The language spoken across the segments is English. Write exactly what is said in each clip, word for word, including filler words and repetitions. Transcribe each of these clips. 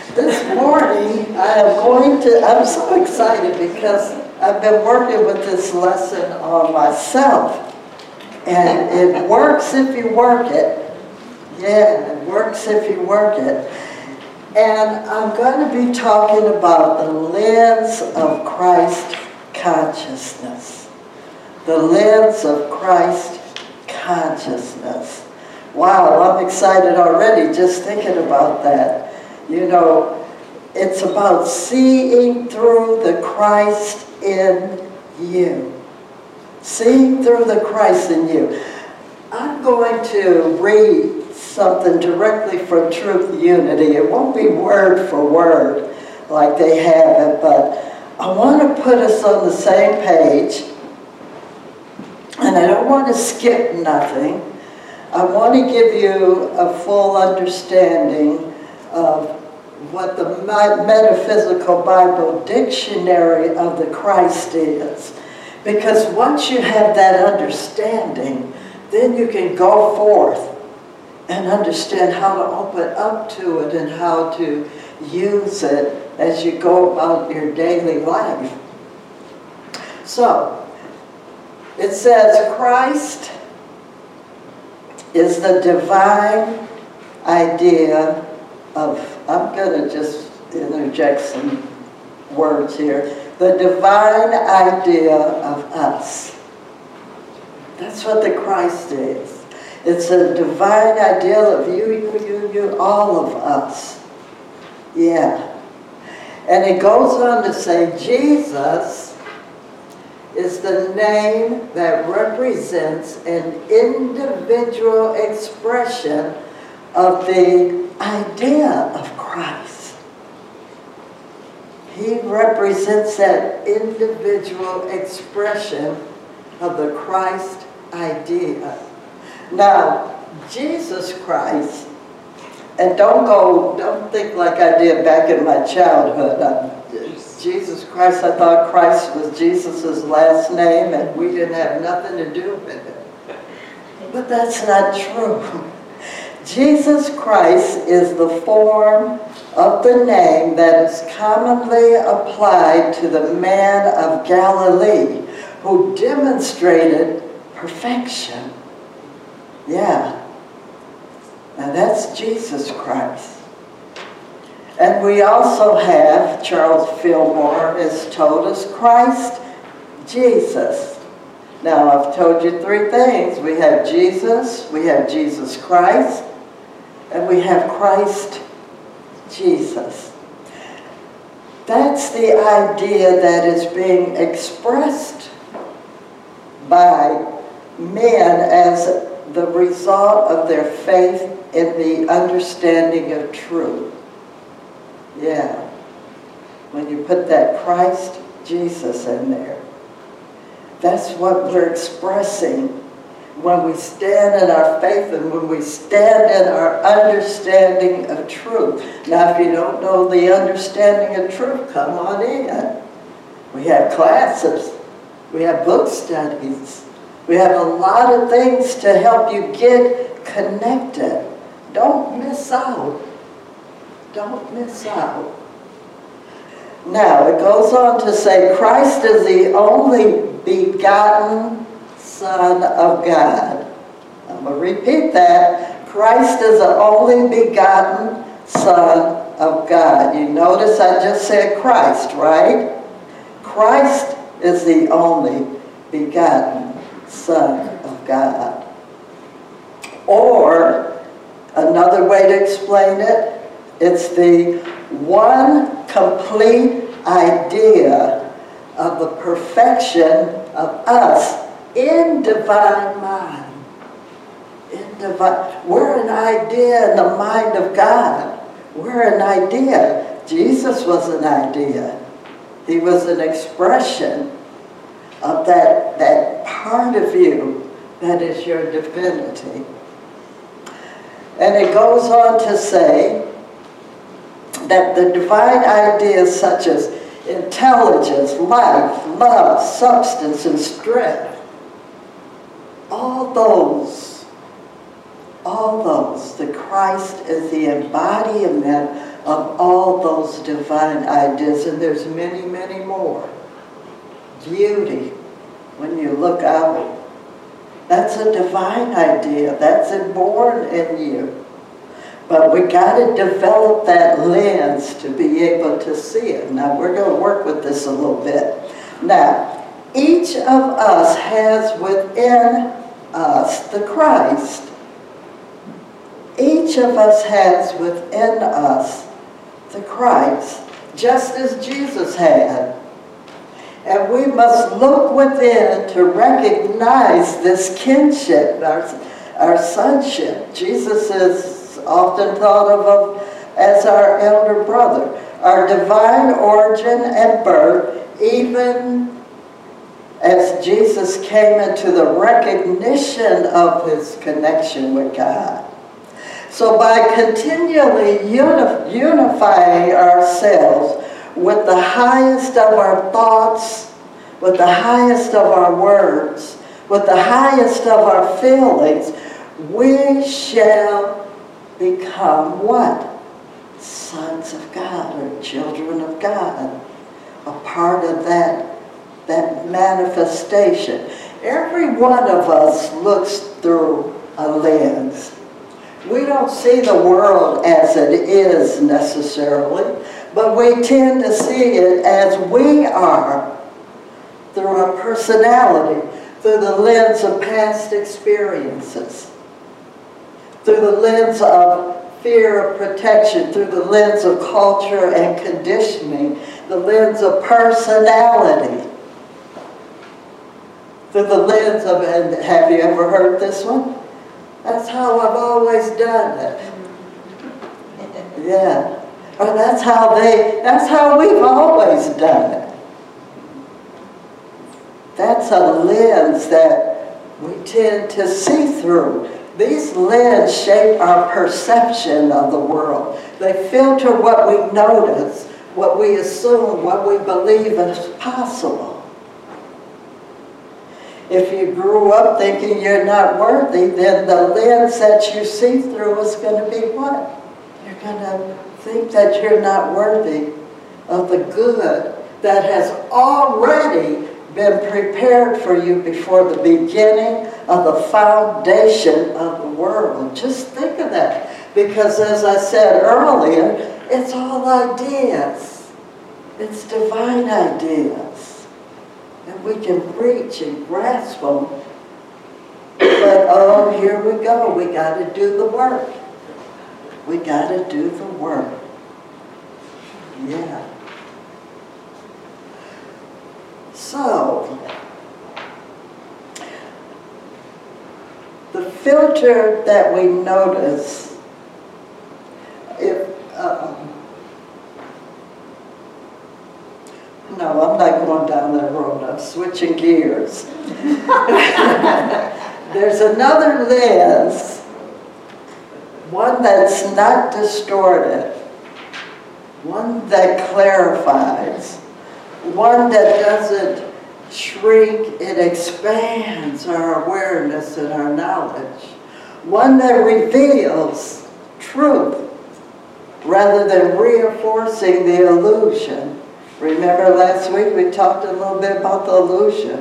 This morning, I am going to, I'm so excited because I've been working with this lesson on myself. And it works if you work it. Yeah, it works if you work it. And I'm going to be talking about the lens of Christ consciousness. The lens of Christ consciousness. Wow, I'm excited already just thinking about that. You know, it's about seeing through the Christ in you. Seeing through the Christ in you. I'm going to read something directly from Truth Unity. It won't be word for word like they have it, but I want to put us on the same page, and I don't want to skip nothing. I want to give you a full understanding of what the Metaphysical Bible Dictionary of the Christ is. Because once you have that understanding, then you can go forth and understand how to open up to it and how to use it as you go about your daily life. So, it says Christ is the divine idea of, I'm going to just interject some words here, the divine idea of us. That's what the Christ is. It's a divine ideal of you, you, you, you, all of us. Yeah. And it goes on to say Jesus is the name that represents an individual expression of the idea of Christ. He represents that individual expression of the Christ idea. Now, Jesus Christ, and don't go, don't think like I did back in my childhood. Uh, Jesus Christ, I thought Christ was Jesus' last name and we didn't have nothing to do with it. But that's not true. Jesus Christ is the form of the name that is commonly applied to the man of Galilee who demonstrated perfection. Yeah. Now that's Jesus Christ. And we also have, Charles Fillmore has told us, Christ Jesus. Now I've told you three things. We have Jesus, we have Jesus Christ, and we have Christ Jesus. That's the idea that is being expressed by men as the result of their faith in the understanding of truth. Yeah. When you put that Christ Jesus in there, that's what we're expressing when we stand in our faith and when we stand in our understanding of truth. Now, if you don't know the understanding of truth, come on in. We have classes. We have book studies. We have a lot of things to help you get connected. Don't miss out. Don't miss out. Now, it goes on to say, Christ is the only begotten Son of God. I'm going to repeat that. Christ is the only begotten Son of God. You notice I just said Christ, right? Christ is the only begotten Son of God. Or, another way to explain it, it's the one complete idea of the perfection of us in divine mind. In divine, we're an idea in the mind of God. We're an idea. Jesus was an idea. He was an expression of that, that part of you that is your divinity. And it goes on to say that the divine ideas such as intelligence, life, love, substance, and strength, all those, all those, the Christ is the embodiment of all those divine ideas, and there's many, many more. Beauty, when you look out, that's a divine idea. That's born in you. But we got to develop that lens to be able to see it. Now, we're going to work with this a little bit. Now, each of us has within us the Christ. Each of us has within us the Christ, just as Jesus had. And we must look within to recognize this kinship, our, our sonship. Jesus is often thought of as our elder brother. Our divine origin and birth, even as Jesus came into the recognition of his connection with God. So by continually uni unifying ourselves with the highest of our thoughts, with the highest of our words, with the highest of our feelings, we shall become what? Sons of God, or children of God. A part of that, that manifestation. Every one of us looks through a lens. We don't see the world as it is necessarily, but we tend to see it as we are through our personality, through the lens of past experiences, through the lens of fear of protection, through the lens of culture and conditioning, the lens of personality, through the lens of, and have you ever heard this one? That's how I've always done it. Yeah. Or that's how they, that's how we've always done it. That's a lens that we tend to see through. These lenses shape our perception of the world. They filter what we notice, what we assume, what we believe is possible. If you grew up thinking you're not worthy, then the lens that you see through is going to be what? You're going to think that you're not worthy of the good that has already been prepared for you before the beginning of the foundation of the world. Just think of that. Because as I said earlier, it's all ideas. It's divine ideas. And we can reach and grasp them. But oh, here we go. We got to do the work. We got to do the work. Yeah. So, the filter that we notice, if, um, no, I'm not going down that road. I'm switching gears. There's another lens, one that's not distorted, one that clarifies, one that doesn't shrink, it expands our awareness and our knowledge. One that reveals truth rather than reinforcing the illusion. Remember last week we talked a little bit about the illusion.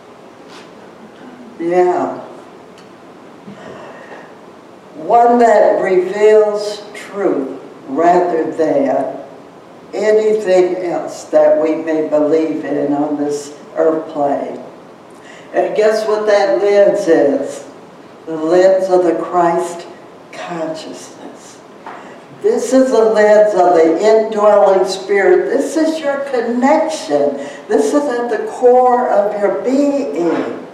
Yeah. One that reveals truth rather than anything else that we may believe in on this earth plane. And guess what that lens is? The lens of the Christ consciousness. This is the lens of the indwelling spirit. This is your connection. This is at the core of your being.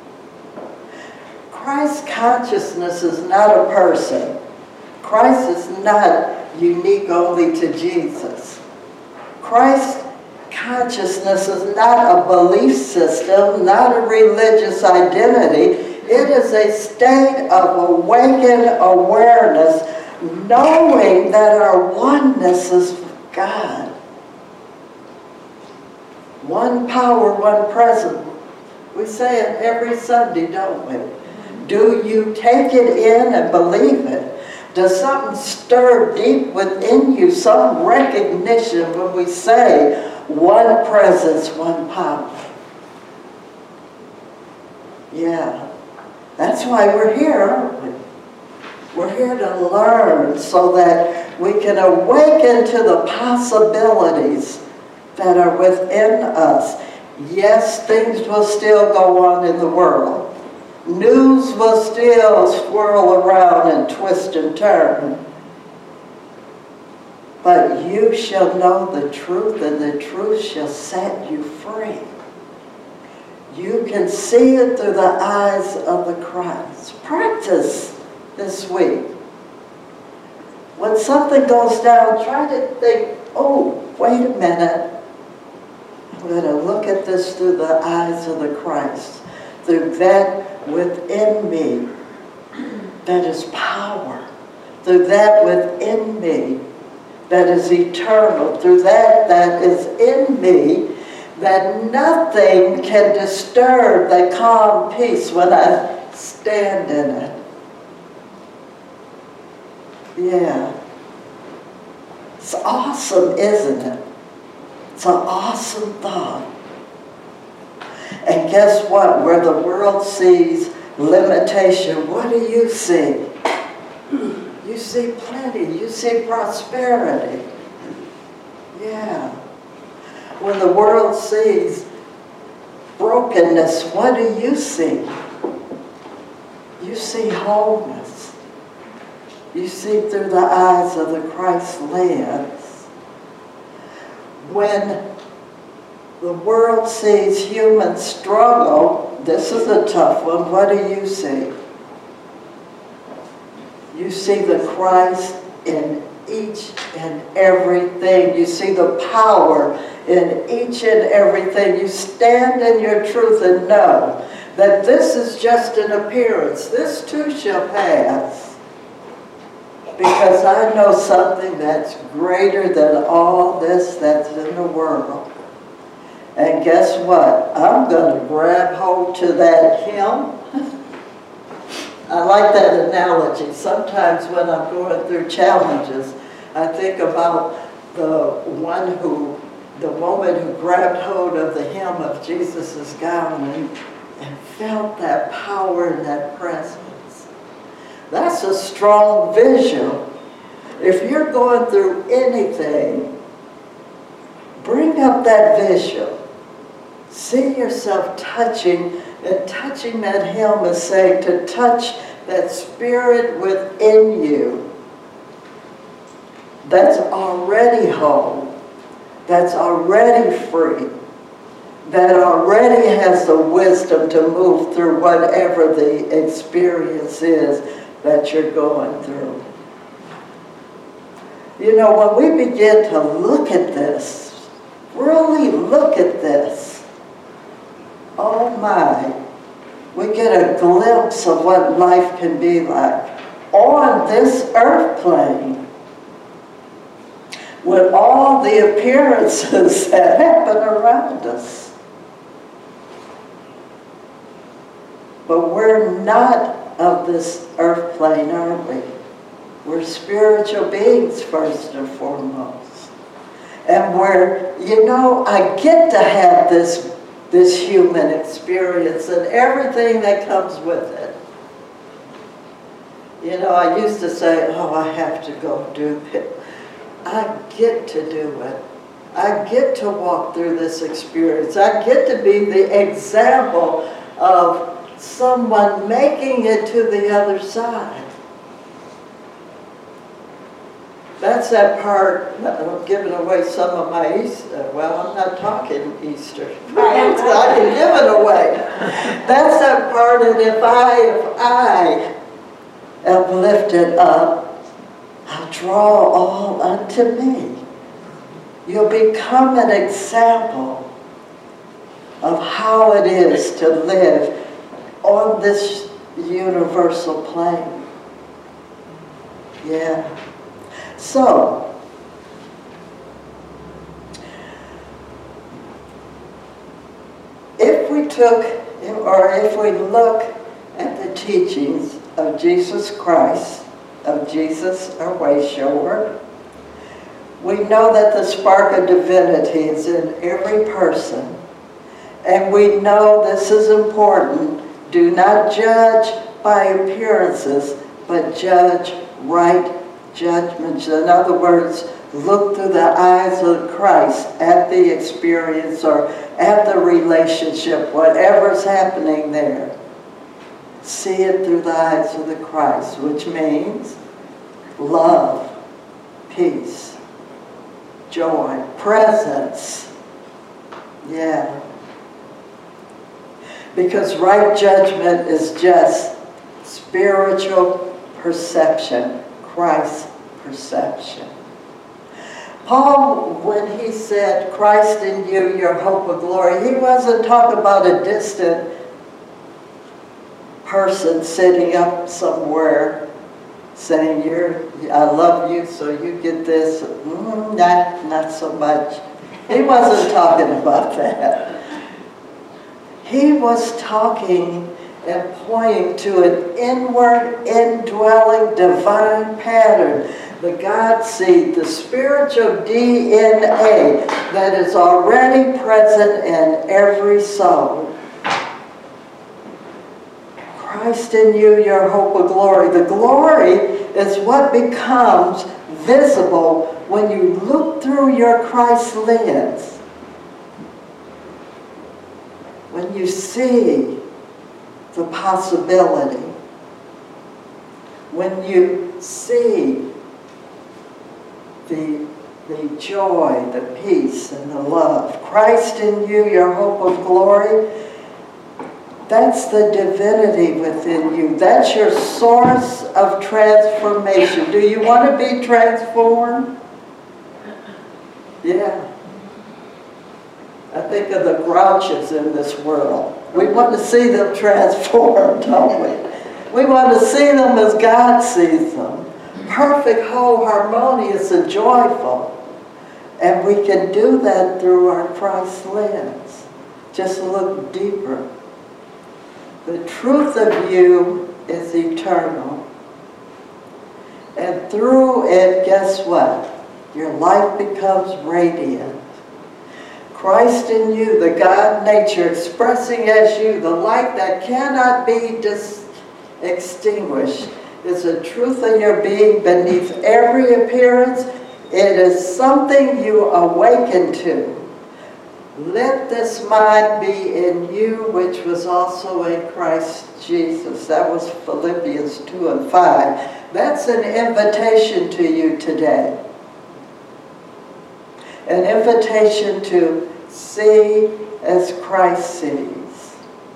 Christ consciousness is not a person. Christ is not unique only to Jesus. Christ consciousness is not a belief system, not a religious identity. It is a state of awakened awareness, knowing that our oneness is with God. One power, one presence. We say it every Sunday, don't we? Do you take it in and believe it? Does something stir deep within you, some recognition when we say one presence, one power? Yeah, that's why we're here, aren't we? We're here to learn so that we can awaken to the possibilities that are within us. Yes, things will still go on in the world. News will still swirl around and twist and turn. But you shall know the truth, and the truth shall set you free. You can see it through the eyes of the Christ. Practice this week. When something goes down, try to think, oh, wait a minute. I'm going to look at this through the eyes of the Christ. Through that within me that is power. Through that within me that is eternal. Through that that is in me that nothing can disturb the calm peace when I stand in it. Yeah. It's awesome, isn't it? It's an awesome thought. And guess what? Where the world sees limitation, what do you see? You see plenty. You see prosperity. Yeah. When the world sees brokenness, what do you see? You see wholeness. You see through the eyes of the Christ lens. When the world sees human struggle, this is a tough one, what do you see? You see the Christ in each and everything. You see the power in each and everything. You stand in your truth and know that this is just an appearance. This too shall pass. Because I know something that's greater than all this that's in the world. And guess what? I'm going to grab hold to that hymn. I like that analogy. Sometimes when I'm going through challenges, I think about the one who, the woman who grabbed hold of the hem of Jesus' gown and, and felt that power and that presence. That's a strong visual. If you're going through anything, bring up that visual. See yourself touching, and touching that hem is saying to touch that spirit within you that's already whole, that's already free, that already has the wisdom to move through whatever the experience is that you're going through. You know, when we begin to look at this, really look at this, oh my, we get a glimpse of what life can be like on this earth plane with all the appearances that happen around us. But we're not of this earth plane, are we? We're spiritual beings first and foremost. And we're, you know, I get to have this this human experience and everything that comes with it. You know, I used to say, oh, I have to go do it. I get to do it. I get to walk through this experience. I get to be the example of someone making it to the other side. That's that part, I'm giving away some of my Easter. Well, I'm not talking Easter. I can give it away. That's that part that if I, if I am lifted up, I'll draw all unto me. You'll become an example of how it is to live on this universal plane. Yeah. So, if we took, or if we look at the teachings of Jesus Christ of Jesus, our way shower. We know that the spark of divinity is in every person. And we know this is important. Do not judge by appearances, but judge right judgments. In other words, look through the eyes of Christ at the experience or at the relationship, whatever's happening there. See it through the eyes of the Christ, which means love, peace, joy, presence. Yeah. Because right judgment is just spiritual perception, Christ's perception. Paul, when he said, Christ in you, your hope of glory, he wasn't talking about a distant person sitting up somewhere saying, You're, I love you, so you get this. Mm, not, not so much. He wasn't talking about that. He was talking and pointing to an inward, indwelling, divine pattern. The God seed, the spiritual D N A that is already present in every soul. Christ in you, your hope of glory. The glory is what becomes visible when you look through your Christ lens. When you see the possibility. When you see the, the joy, the peace, and the love. Christ in you, your hope of glory. That's the divinity within you. That's your source of transformation. Do you want to be transformed? Yeah. I think of the grouches in this world. We want to see them transformed, don't we? We want to see them as God sees them. Perfect, whole, harmonious, and joyful. And we can do that through our Christ lens. Just look deeper. The truth of you is eternal. And through it, guess what? Your life becomes radiant. Christ in you, the God nature, expressing as you, the light that cannot be dis extinguished, is a truth in your being beneath every appearance. It is something you awaken to. Let this mind be in you, which was also in Christ Jesus. That was Philippians two and five. That's an invitation to you today. An invitation to see as Christ sees.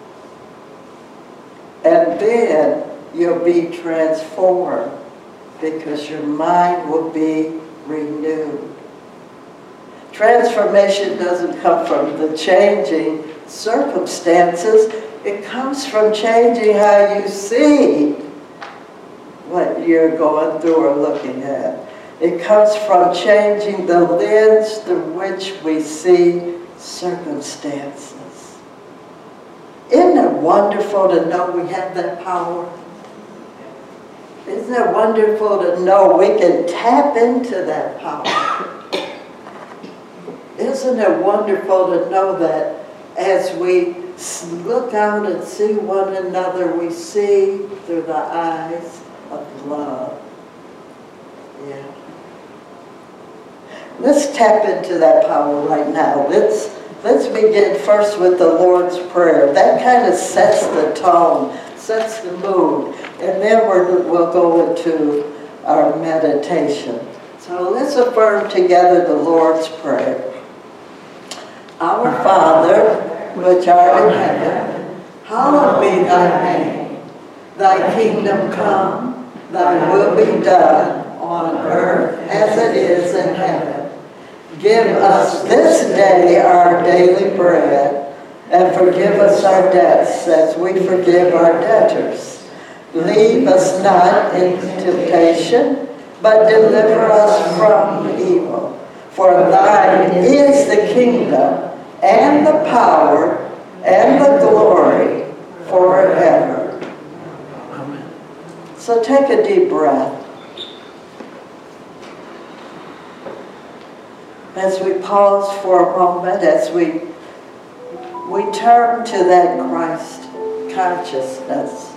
And then you'll be transformed because your mind will be renewed. Transformation doesn't come from the changing circumstances. It comes from changing how you see what you're going through or looking at. It comes from changing the lens through which we see circumstances. Isn't it wonderful to know we have that power? Isn't it wonderful to know we can tap into that power? Isn't it wonderful to know that as we look out and see one another, we see through the eyes of love? Yeah. Let's tap into that power right now. Let's, let's begin first with the Lord's Prayer. That kind of sets the tone, sets the mood. And then we're, we'll go into our meditation. So let's affirm together the Lord's Prayer. Our Father, which art in heaven, hallowed be thy name. Thy kingdom come, thy will be done on earth as it is in heaven. Give us this day our daily bread, and forgive us our debts as we forgive our debtors. Lead us not into temptation, but deliver us from evil. For thine is the kingdom, and the power, and the glory, forever. Amen. So take a deep breath. As we pause for a moment, as we, we turn to that Christ consciousness,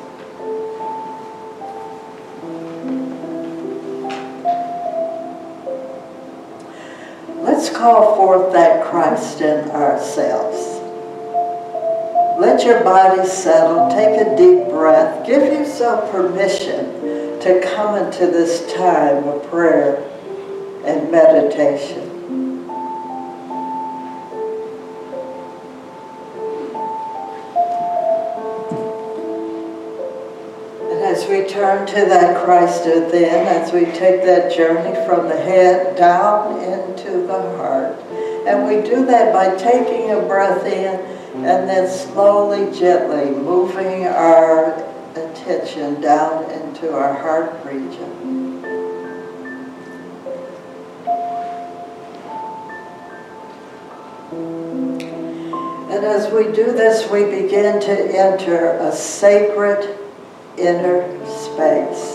let's call forth that Christ in ourselves. Let your body settle, take a deep breath, give yourself permission to come into this time of prayer and meditation. And as we turn to that Christ within, as we take that journey from the head down into the heart, and we do that by taking a breath in and then slowly, gently moving our attention down into our heart region. And as we do this, we begin to enter a sacred inner space.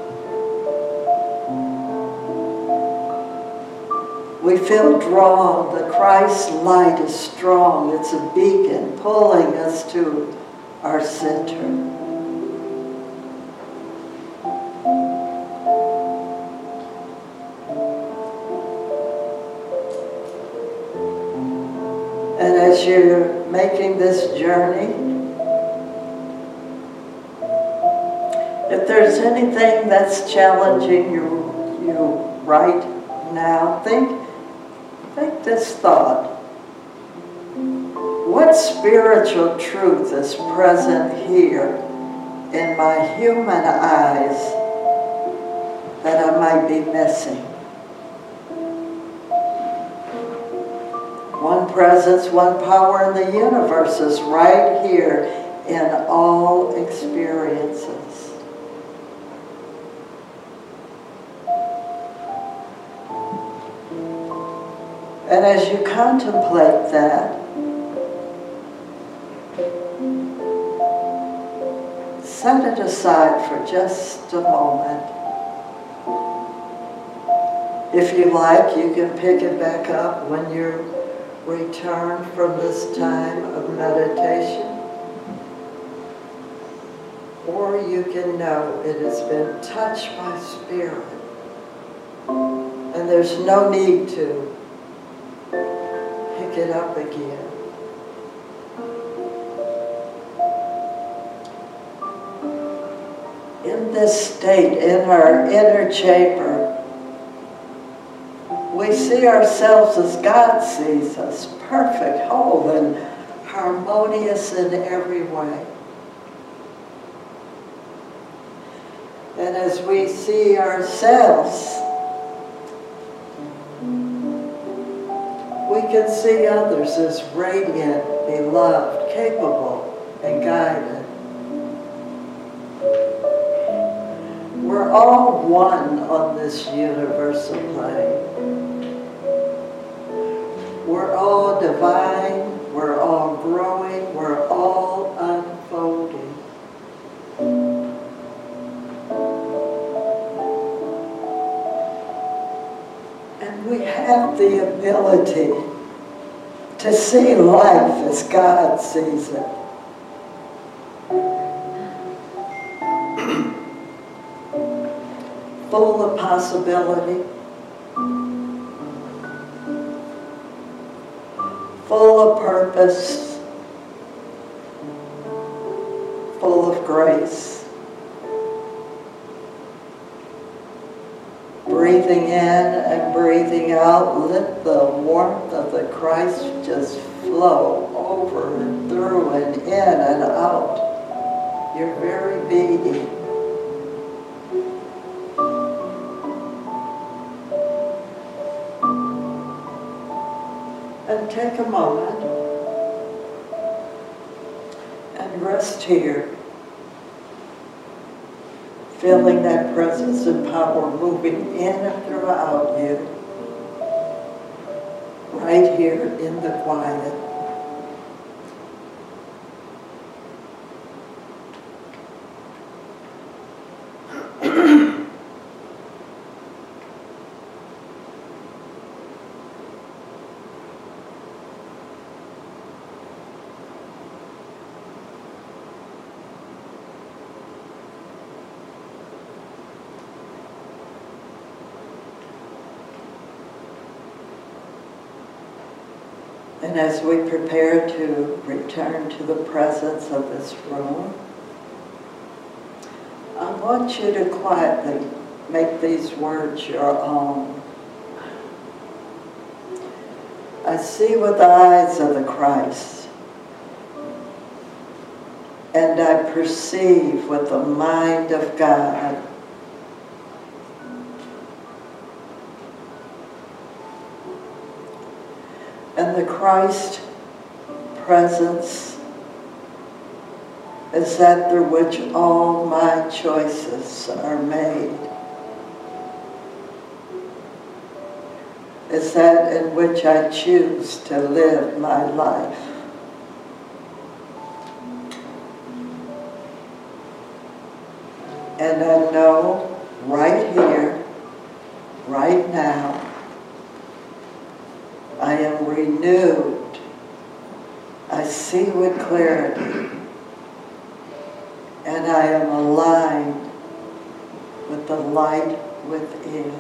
We feel drawn. The Christ light is strong. It's a beacon pulling us to our center. And as you're making this journey, if there's anything that's challenging you, you right now, think Think this thought. What spiritual truth is present here in my human eyes that I might be missing? One presence, one power in the universe is right here in all experiences. And as you contemplate that, set it aside for just a moment. If you like, you can pick it back up when you return from this time of meditation. Or you can know it has been touched by Spirit. And there's no need to pick it up again. In this state, in our inner chamber, we see ourselves as God sees us, perfect, whole, and harmonious in every way. And as we see ourselves, we can see others as radiant, beloved, capable, and guided. We're all one on this universal plane. We're all divine, we're all growing, we're all unfolding. And we have the ability to see life as God sees it. Full of possibility, full of purpose, full of grace. Breathing in and breathing out, let the warmth of the Christ just flow over and through and in and out your very being. And take a moment and rest here, feeling that presence and power moving in and throughout you, right here in the quiet. And as we prepare to return to the presence of this room, I want you to quietly make these words your own. I see with the eyes of the Christ, and I perceive with the mind of God. And the Christ presence is that through which all my choices are made. Is that in which I choose to live my life. And I know right here, right now, I am renewed. I see with clarity. And I am aligned with the light within.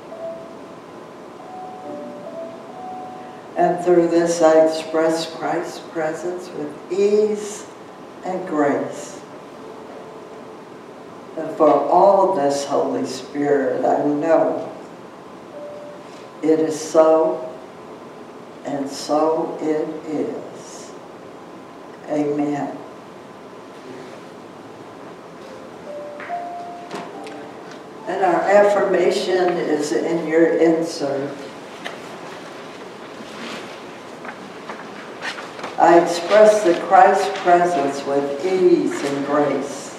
And through this I express Christ's presence with ease and grace. And for all this, Holy Spirit, I know it is so, and so it is. Amen. And our affirmation is in your insert. I express the Christ presence with ease and grace.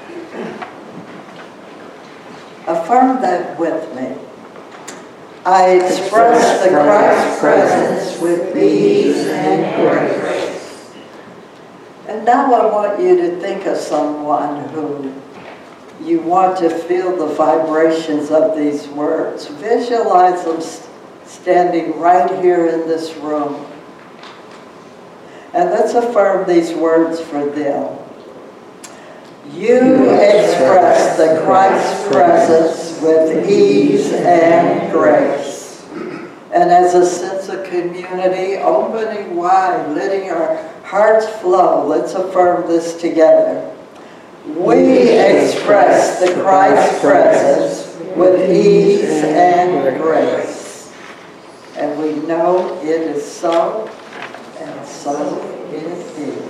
Affirm that with me. I express the Christ presence with ease and grace. And now I want you to think of someone who you want to feel the vibrations of these words. Visualize them standing right here in this room. And let's affirm these words for them. You express the Christ presence with ease and grace. And as a sense of community, opening wide, letting our hearts flow, let's affirm this together. We express the Christ presence with ease and grace. And we know it is so, and so it is.